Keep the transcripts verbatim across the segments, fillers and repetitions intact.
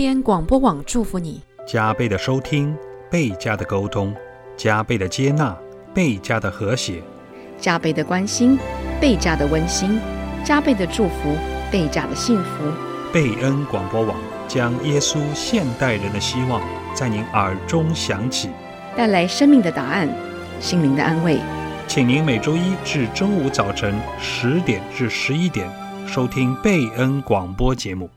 贝恩广播网祝福你， 加倍的收听，倍加的沟通，加倍的接纳，倍加的和谐， 加倍的关心，倍加的温馨，加倍的祝福，倍加的幸福。 贝恩广播网将耶稣现代人的希望在您耳中响起， 带来生命的答案，心灵的安慰。 请您每周一至周五早晨十点至十一点收听贝恩广播节目。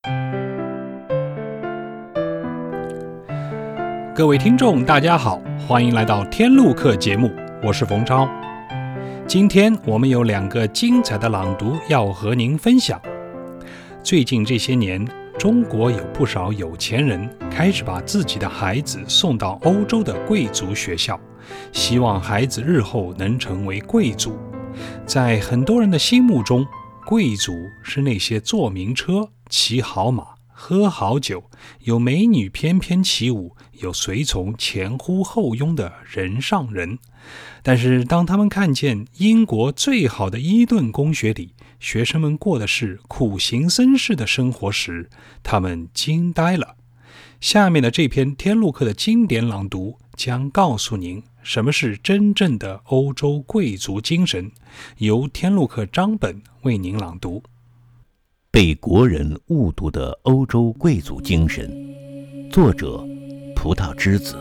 各位听众大家好，欢迎来到天路客节目，我是冯超。今天我们有两个精彩的朗读要和您分享。最近这些年，中国有不少有钱人开始把自己的孩子送到欧洲的贵族学校，希望孩子日后能成为贵族。在很多人的心目中，贵族是那些坐名车、骑好马、喝好酒，有美女翩翩起舞，有随从前呼后拥的人上人。但是当他们看见英国最好的伊顿公学里学生们过的是苦行僧式的生活时，他们惊呆了。下面的这篇天路客的经典朗读将告诉您什么是真正的欧洲贵族精神，由天路客张本为您朗读。 被国人误读的欧洲贵族精神，作者葡萄之子。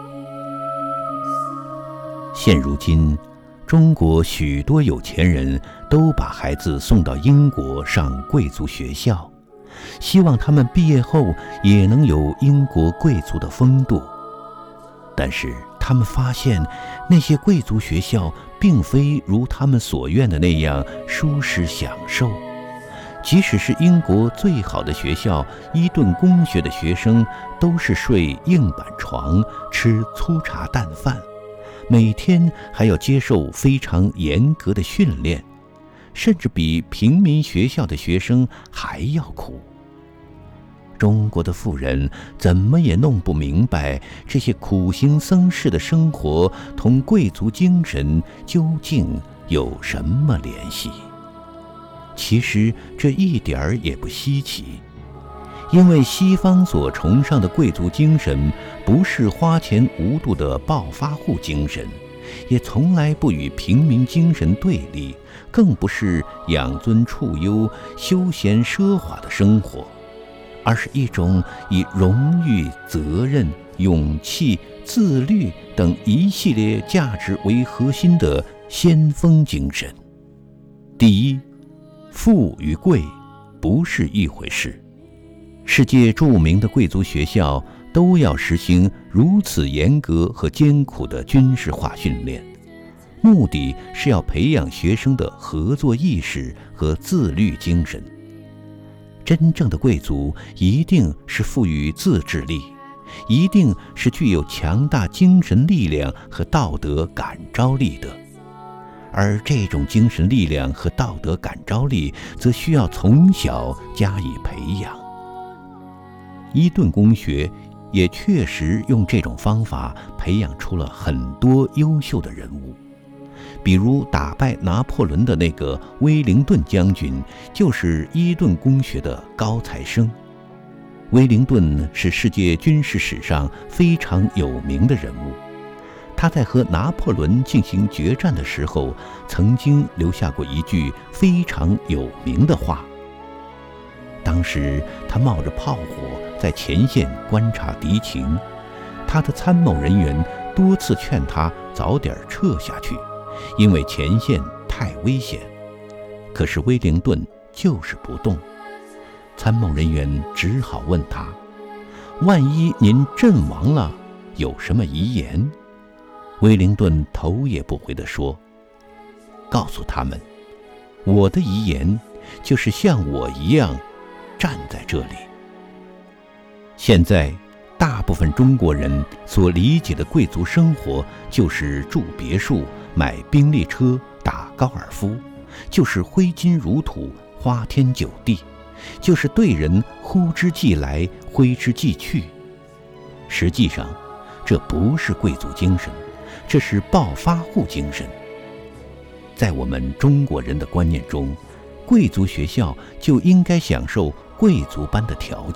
现如今，中国许多有钱人都把孩子送到英国上贵族学校，希望他们毕业后也能有英国贵族的风度。但是他们发现，那些贵族学校并非如他们所愿的那样舒适享受。即使是英国最好的学校伊顿公学的学生，都是睡硬板床，吃粗茶淡饭，每天还要接受非常严格的训练，甚至比平民学校的学生还要苦。中国的富人怎么也弄不明白，这些苦行僧式的生活同贵族精神究竟有什么联系。其实这一点儿也不稀奇，因为西方所崇尚的贵族精神不是花钱无度的暴发户精神，也从来不与平民精神对立，更不是养尊处优、休闲奢华的生活，而是一种以荣誉、责任、勇气、自律等一系列价值为核心的先锋精神。第一，富与贵不是一回事。世界著名的贵族学校都要实行如此严格和艰苦的军事化训练，目的是要培养学生的合作意识和自律精神。真正的贵族一定是富于自制力，一定是具有强大精神力量和道德感召力的。而这种精神力量和道德感召力则需要从小加以培养。伊顿公学也确实用这种方法培养出了很多优秀的人物，比如打败拿破仑的那个威灵顿将军就是伊顿公学的高材生。威灵顿是世界军事史上非常有名的人物，他在和拿破仑进行决战的时候，曾经留下过一句非常有名的话。当时他冒着炮火在前线观察敌情，他的参谋人员多次劝他早点撤下去，因为前线太危险。可是威灵顿就是不动，参谋人员只好问他：万一您阵亡了，有什么遗言？威灵顿头也不回地说：告诉他们，我的遗言就是像我一样站在这里。现在大部分中国人所理解的贵族生活，就是住别墅、买宾利车、打高尔夫，就是挥金如土、花天酒地，就是对人呼之即来、挥之即去。实际上，这不是贵族精神，这是暴发户精神。在我们中国人的观念中，贵族学校就应该享受贵族般的条件，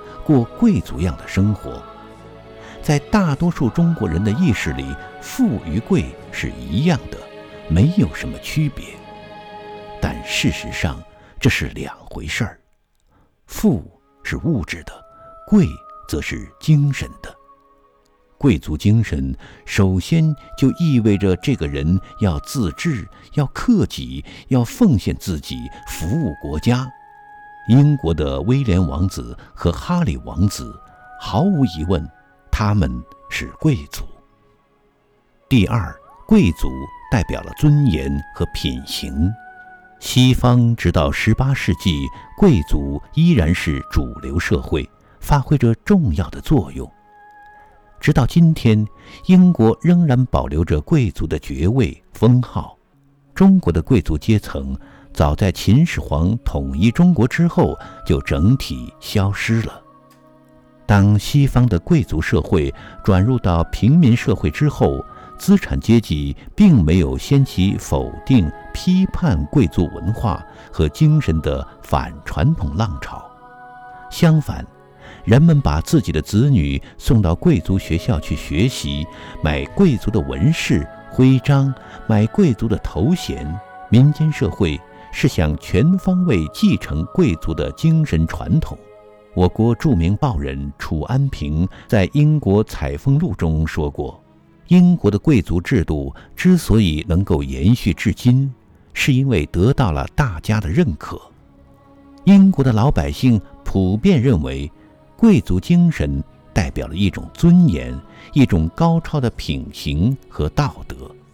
过贵族样的生活。在大多数中国人的意识里，富与贵是一样的，没有什么区别。但事实上，这是两回事儿。富是物质的，贵则是精神的。贵族精神首先就意味着这个人要自治，要克己，要奉献自己，服务国家。英国的威廉王子和哈里王子，毫无疑问，他们是贵族。第二，贵族代表了尊严和品行。西方直到十八世纪，贵族依然是主流社会，发挥着重要的作用。直到今天，英国仍然保留着贵族的爵位封号。中国的贵族阶层早在秦始皇统一中国之后就整体消失了。当西方的贵族社会转入到平民社会之后，资产阶级并没有掀起否定、批判贵族文化和精神的反传统浪潮。相反，人们把自己的子女送到贵族学校去学习，买贵族的纹饰、徽章，买贵族的头衔。民间社会是想全方位继承贵族的精神传统。我国著名报人楚安平在《英国采风录》中说过，英国的贵族制度之所以能够延续至今，是因为得到了大家的认可。英国的老百姓普遍认为，贵族精神代表了一种尊严，一种高超的品行和道德。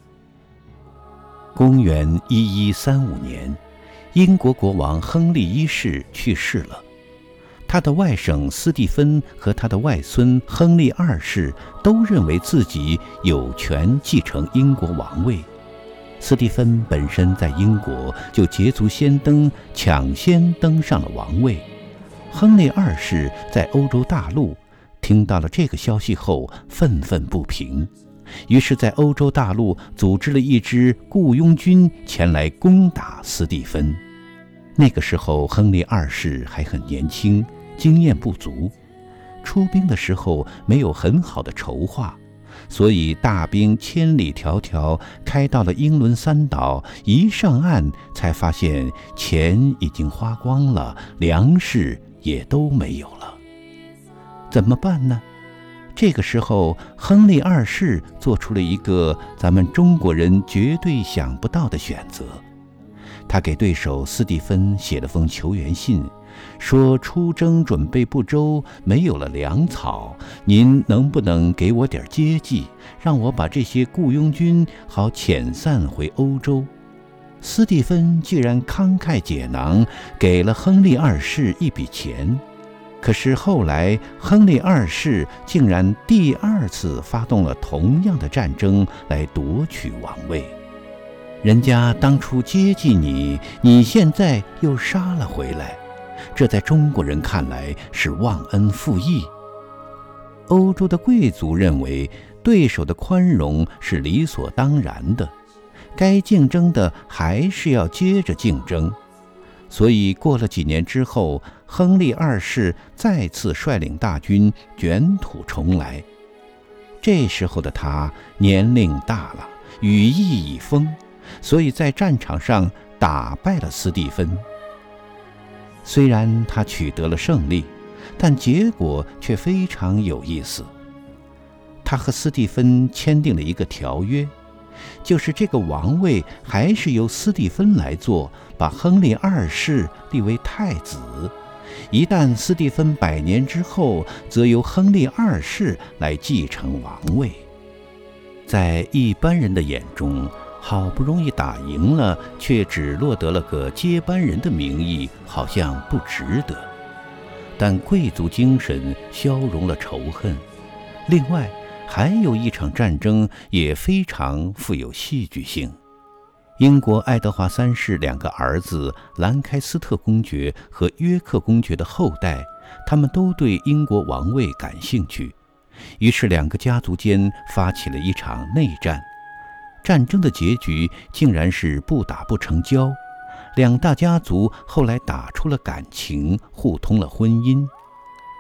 公元一一三五年，英国国王亨利一世去世了。他的外甥斯蒂芬和他的外孙亨利二世都认为自己有权继承英国王位。斯蒂芬本身在英国就捷足先登，抢先登上了王位。亨利二世在欧洲大陆听到了这个消息后愤愤不平，于是在欧洲大陆组织了一支雇佣军前来攻打斯蒂芬。那个时候亨利二世还很年轻，经验不足，出兵的时候没有很好的筹划，所以大兵千里迢迢开到了英伦三岛，一上岸才发现钱已经花光了，粮食也都没有了。怎么办呢？这个时候亨利二世做出了一个咱们中国人绝对想不到的选择。他给对手斯蒂芬写了封求援信，说出征准备不周，没有了粮草，您能不能给我点接济，让我把这些雇佣军好遣散回欧洲。斯蒂芬居然慷慨解囊，给了亨利二世一笔钱。可是后来亨利二世竟然第二次发动了同样的战争来夺取王位。人家当初接济你，你现在又杀了回来，这在中国人看来是忘恩负义。欧洲的贵族认为对手的宽容是理所当然的，该竞争的还是要接着竞争。所以过了几年之后，亨利二世再次率领大军卷土重来。这时候的他年龄大了，羽翼已丰，所以在战场上打败了斯蒂芬。虽然他取得了胜利，但结果却非常有意思。他和斯蒂芬签订了一个条约，就是这个王位还是由斯蒂芬来做，把亨利二世立为太子。一旦斯蒂芬百年之后，则由亨利二世来继承王位。在一般人的眼中，好不容易打赢了，却只落得了个接班人的名义，好像不值得。但贵族精神消融了仇恨。另外，还有一场战争也非常富有戏剧性。英国爱德华三世两个儿子兰开斯特公爵和约克公爵的后代，他们都对英国王位感兴趣，于是两个家族间发起了一场内战。战争的结局竟然是不打不成交，两大家族后来打出了感情，互通了婚姻。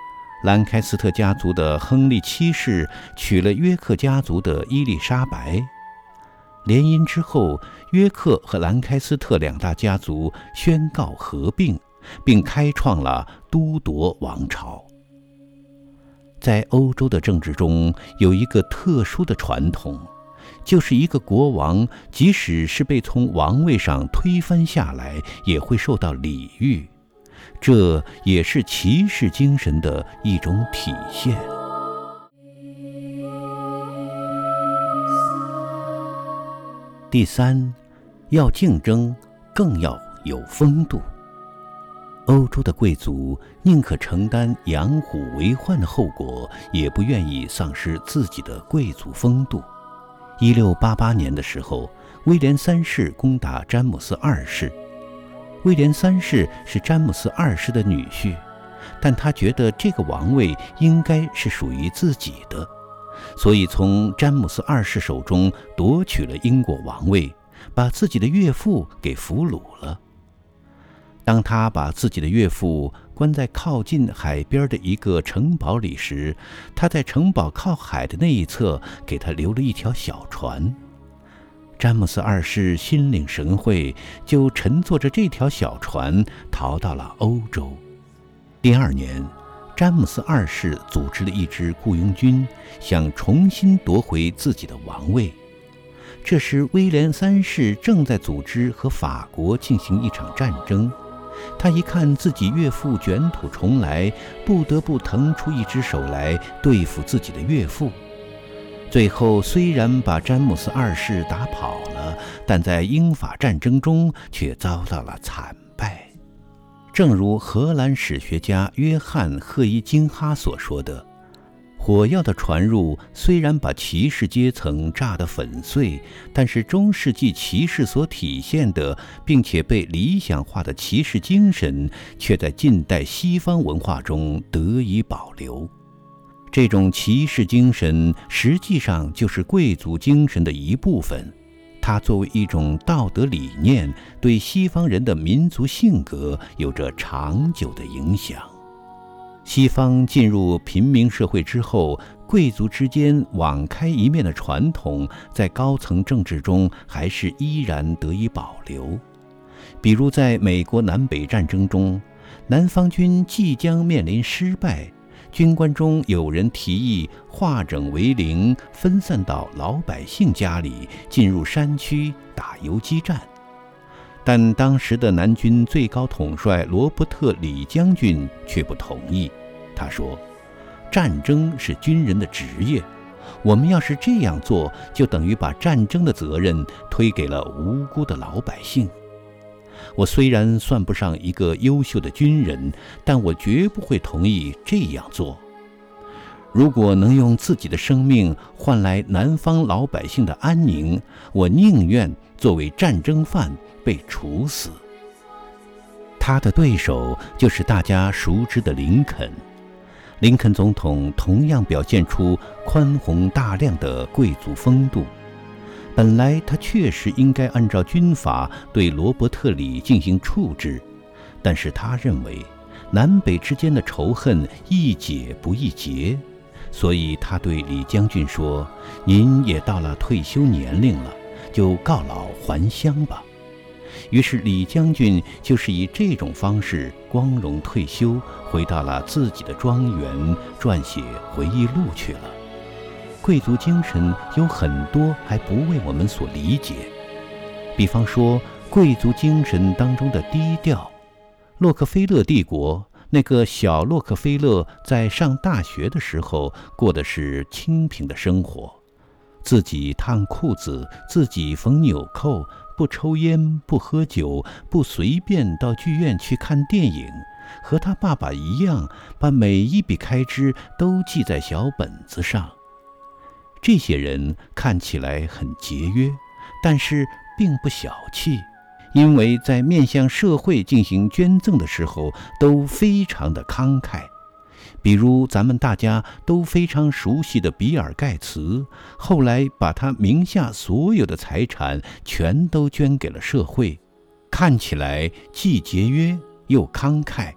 兰开斯特家族的亨利七世娶了约克家族的伊丽莎白。联姻之后，约克和兰开斯特两大家族宣告合并，并开创了都铎王朝。在欧洲的政治中，有一个特殊的传统，就是一个国王即使是被从王位上推翻下来，也会受到礼遇，这也是骑士精神的一种体现。第三，要竞争，更要有风度。欧洲的贵族宁可承担养虎为患的后果，也不愿意丧失自己的贵族风度。一六八八年的时候，威廉三世攻打詹姆斯二世。威廉三世是詹姆斯二世的女婿，但他觉得这个王位应该是属于自己的，所以从詹姆斯二世手中夺取了英国王位，把自己的岳父给俘虏了。当他把自己的岳父关在靠近海边的一个城堡里时，他在城堡靠海的那一侧给他留了一条小船。詹姆斯二世心领神会，就乘坐着这条小船逃到了欧洲。第二年，詹姆斯二世组织了一支雇佣军，想重新夺回自己的王位。这时威廉三世正在组织和法国进行一场战争，他一看自己岳父卷土重来，不得不腾出一只手来对付自己的岳父。最后虽然把詹姆斯二世打跑了，但在英法战争中却遭到了惨败。正如荷兰史学家约翰·赫伊金哈所说的，火药的传入虽然把骑士阶层炸得粉碎，但是中世纪骑士所体现的并且被理想化的骑士精神，却在近代西方文化中得以保留。这种骑士精神实际上就是贵族精神的一部分，它作为一种道德理念，对西方人的民族性格有着长久的影响。西方进入平民社会之后，贵族之间网开一面的传统，在高层政治中还是依然得以保留。比如在美国南北战争中，南方军即将面临失败，军官中有人提议化整为零，分散到老百姓家里，进入山区打游击战。但当时的南军最高统帅罗伯特·李将军却不同意。他说，战争是军人的职业，我们要是这样做，就等于把战争的责任推给了无辜的老百姓。我虽然算不上一个优秀的军人，但我绝不会同意这样做。如果能用自己的生命换来南方老百姓的安宁，我宁愿作为战争犯被处死。他的对手就是大家熟知的林肯。林肯总统同样表现出宽宏大量的贵族风度。本来他确实应该按照军法对罗伯特里进行处置，但是他认为南北之间的仇恨易解不易结，所以他对李将军说，您也到了退休年龄了，就告老还乡吧。于是李将军就是以这种方式光荣退休，回到了自己的庄园，撰写回忆录去了。贵族精神有很多还不为我们所理解，比方说贵族精神当中的低调。洛克菲勒帝国，那个小洛克菲勒在上大学的时候过的是清贫的生活，自己烫裤子，自己缝纽扣，不抽烟，不喝酒，不随便到剧院去看电影，和他爸爸一样，把每一笔开支都记在小本子上。这些人看起来很节约，但是并不小气，因为在面向社会进行捐赠的时候都非常的慷慨。比如咱们大家都非常熟悉的比尔盖茨，后来把他名下所有的财产全都捐给了社会，看起来既节约又慷慨，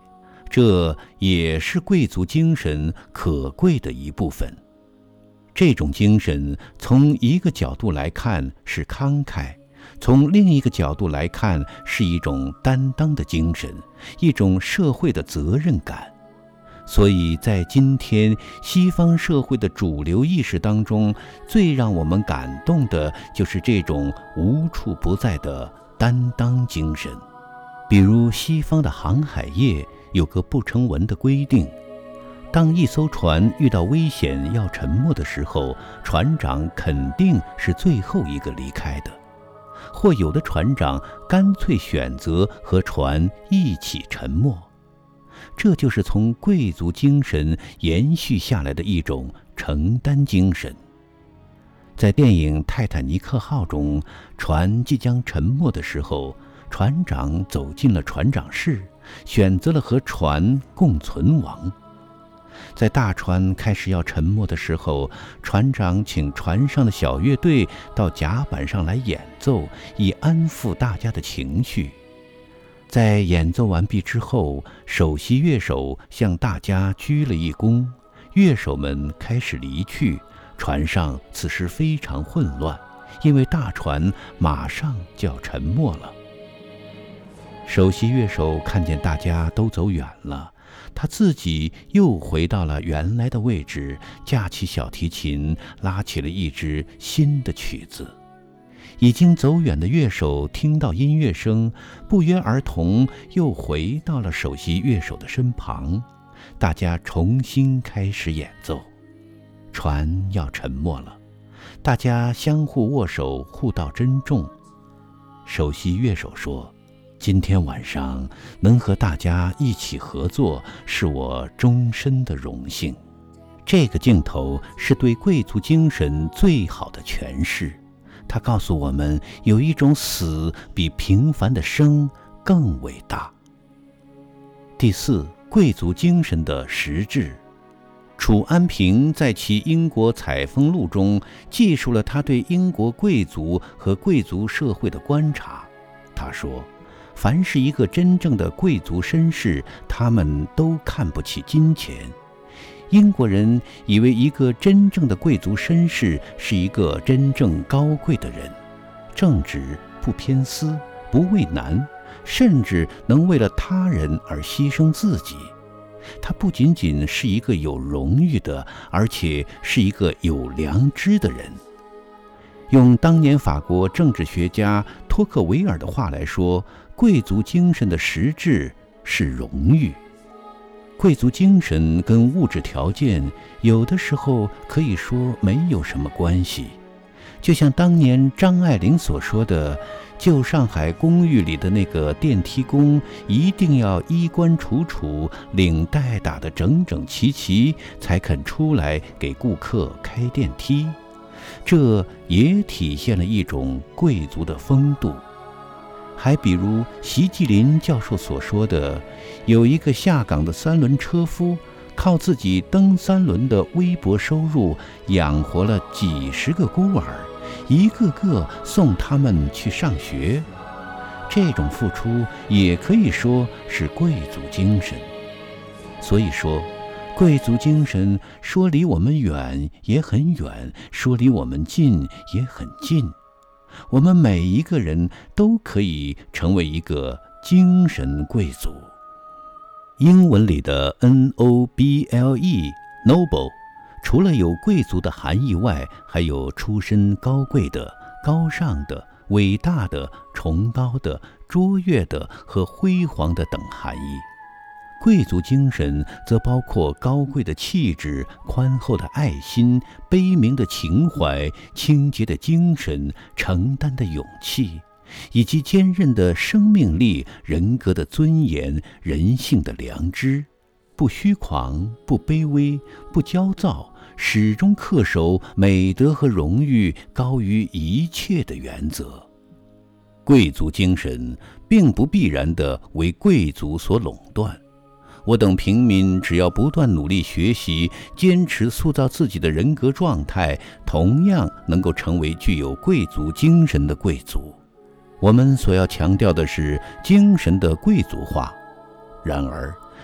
这也是贵族精神可贵的一部分。这种精神从一个角度来看是慷慨，从另一个角度来看是一种担当的精神，一种社会的责任感。所以在今天西方社会的主流意识当中，最让我们感动的就是这种无处不在的担当精神。比如西方的航海业有个不成文的规定，当一艘船遇到危险要沉没的时候，船长肯定是最后一个离开的，或有的船长干脆选择和船一起沉没。这就是从贵族精神延续下来的一种承担精神。在电影《泰坦尼克号》中，船即将沉没的时候，船长走进了船长室，选择了和船共存亡。在大船开始要沉没的时候，船长请船上的小乐队到甲板上来演奏，以安抚大家的情绪。在演奏完毕之后，首席乐手向大家鞠了一躬，乐手们开始离去。船上此时非常混乱，因为大船马上就要沉没了。首席乐手看见大家都走远了，他自己又回到了原来的位置，架起小提琴，拉起了一支新的曲子。已经走远的乐手听到音乐声，不约而同又回到了首席乐手的身旁，大家重新开始演奏。船要沉没了，大家相互握手，互道珍重。首席乐手说：“今天晚上能和大家一起合作，是我终身的荣幸。”这个镜头是对贵族精神最好的诠释。它告诉我们，有一种死比平凡的生更伟大。第四，贵族精神的实质。楚安平在其英国采风录中记述了他对英国贵族和贵族社会的观察。他说，凡是一个真正的贵族绅士，他们都看不起金钱。英国人以为一个真正的贵族绅士是一个真正高贵的人，正直，不偏私，不畏难，甚至能为了他人而牺牲自己。他不仅仅是一个有荣誉的，而且是一个有良知的人。用当年法国政治学家托克维尔的话来说，贵族精神的实质是荣誉。贵族精神跟物质条件有的时候可以说没有什么关系，就像当年张爱玲所说的，旧上海公寓里的那个电梯工一定要衣冠楚楚，领带打得整整齐齐，才肯出来给顾客开电梯。这也体现了一种贵族的风度。还比如席吉林教授所说的，有一个下岗的三轮车夫，靠自己蹬三轮的微薄收入养活了几十个孤儿，一个个送他们去上学。这种付出也可以说是贵族精神。所以说，贵族精神说离我们远也很远，说离我们近也很近。我们每一个人都可以成为一个精神贵族。英文里的 N O B L E Noble 除了有贵族的含义外，还有出身高贵的、高尚的、伟大的、崇高的、卓越的和辉煌的等含义。贵族精神则包括高贵的气质、宽厚的爱心、悲悯的情怀、清洁的精神、承担的勇气，以及坚韧的生命力、人格的尊严、人性的良知，不虚狂，不卑微，不骄躁，始终恪守美德和荣誉高于一切的原则。贵族精神并不必然地为贵族所垄断。我等平民只要不断努力学习，坚持塑造自己的人格状态，同样能够成为具有贵族精神的贵族。我们所要强调的是精神的贵族化。然而，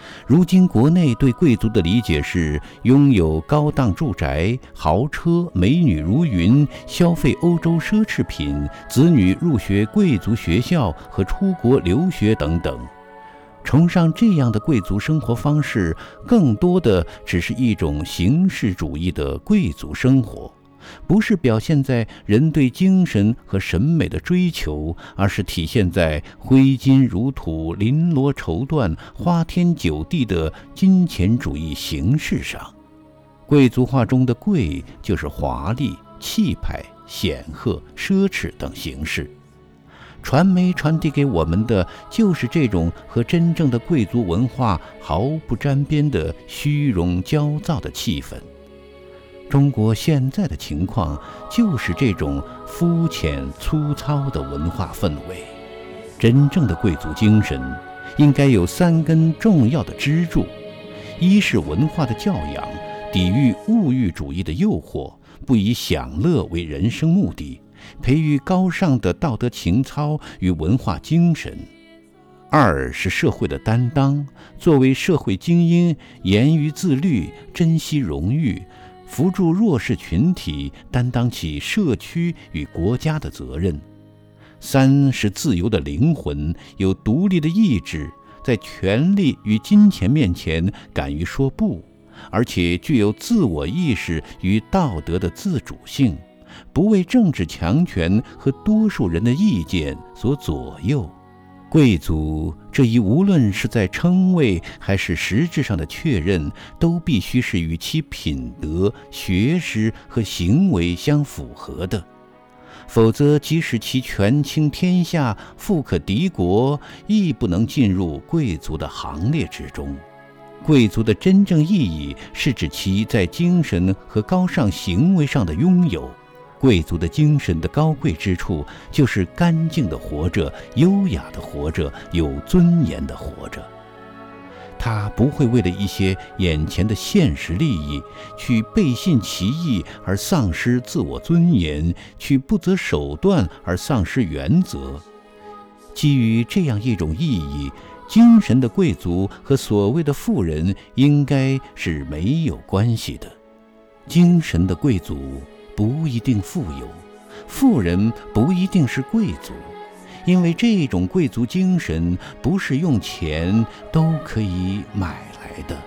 如今国内对贵族的理解是拥有高档住宅、豪车、美女如云，消费欧洲奢侈品，子女入学贵族学校和出国留学等等。崇尚这样的贵族生活方式，更多的只是一种形式主义的贵族生活，不是表现在人对精神和审美的追求，而是体现在挥金如土、绫罗绸缎、花天酒地的金钱主义形式上。贵族化中的贵，就是华丽、气派、显赫、奢侈等形式。传媒传递给我们的就是这种和真正的贵族文化毫不沾边的虚荣骄躁的气氛。中国现在的情况就是这种肤浅粗糙的文化氛围。真正的贵族精神应该有三根重要的支柱：一是文化的教养，抵御物欲主义的诱惑，不以享乐为人生目的，培育高尚的道德情操与文化精神；二是社会的担当，作为社会精英，严于自律，珍惜荣誉，扶助弱势群体，担当起社区与国家的责任；三是自由的灵魂，有独立的意志，在权力与金钱面前敢于说不，而且具有自我意识与道德的自主性，不为政治强权和多数人的意见所左右。贵族这一无论是在称谓还是实质上的确认，都必须是与其品德、学识和行为相符合的，否则即使其权倾天下、富可敌国，亦不能进入贵族的行列之中。贵族的真正意义是指其在精神和高尚行为上的拥有。贵族的精神的高贵之处，就是干净的活着，优雅的活着，有尊严的活着。他不会为了一些眼前的现实利益，去背信弃义而丧失自我尊严，去不择手段而丧失原则。基于这样一种意义，精神的贵族和所谓的富人应该是没有关系的。精神的贵族不一定富有，富人不一定是贵族，因为这种贵族精神不是用钱都可以买来的。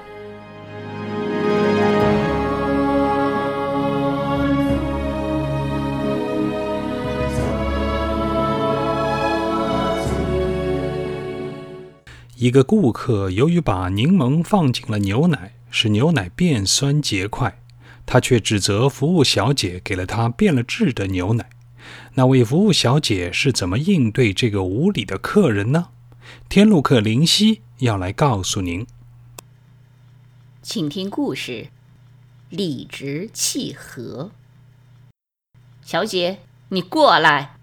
一个顾客由于把柠檬放进了牛奶，使牛奶变酸结块，他却指责服务小姐给了他变了质的牛奶。那位服务小姐是怎么应对这个无理的客人呢？天路客灵犀要来告诉您。 请听故事：理直气和。小姐，你过来！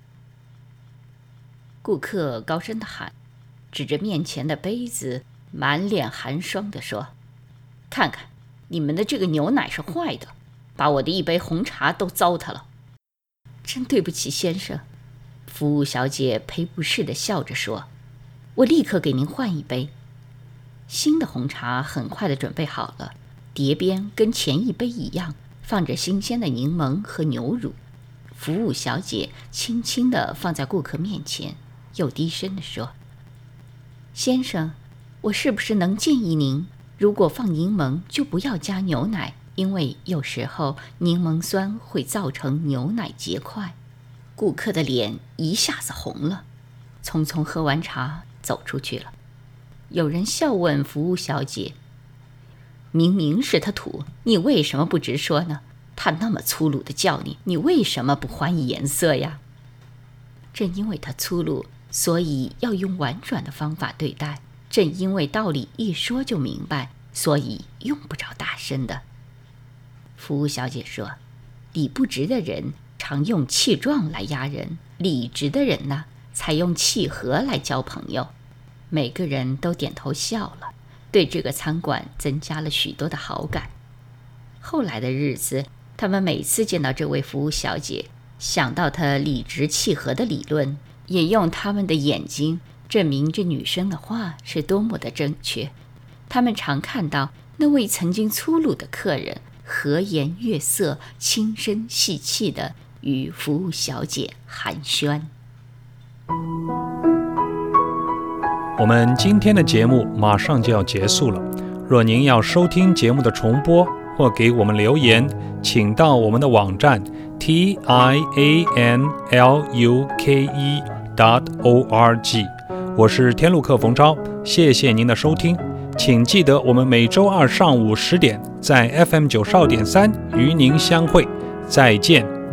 顾客高声地喊，指着面前的杯子，满脸寒霜地说：看看，你们的这个牛奶是坏的，把我的一杯红茶都糟蹋了。真对不起，先生。服务小姐赔不是地笑着说：我立刻给您换一杯。新的红茶很快地准备好了，碟边跟前一杯一样，放着新鲜的柠檬和牛乳。服务小姐轻轻地放在顾客面前，又低声地说：先生，我是不是能建议您，如果放柠檬就不要加牛奶，因为有时候柠檬酸会造成牛奶结块。顾客的脸一下子红了，匆匆喝完茶走出去了。有人笑问服务小姐：明明是他土，你为什么不直说呢？他那么粗鲁地叫你，你为什么不还以颜色呀？正因为他粗鲁，所以要用婉转的方法对待。正因为道理一说就明白，所以用不着大声的。服务小姐说：理不直的人常用气壮来压人，理直的人呢，才用气和来交朋友。每个人都点头笑了，对这个餐馆增加了许多的好感。后来的日子，他们每次见到这位服务小姐，想到她理直气和的理论，也用他们的眼睛证明这女生的话是多么的正确。 他们常看到那位曾经粗鲁的客人和颜悦色、轻声细气地与服务小姐寒暄。 我们今天的节目马上就要结束了，若您要收听节目的重播或给我们留言，请到我们的网站 t i a n l u k e dot o r g。 我是天路客冯昭，谢谢您的收听，请记得我们每周二上午十点在 F M 九十二点三与您相会，再见。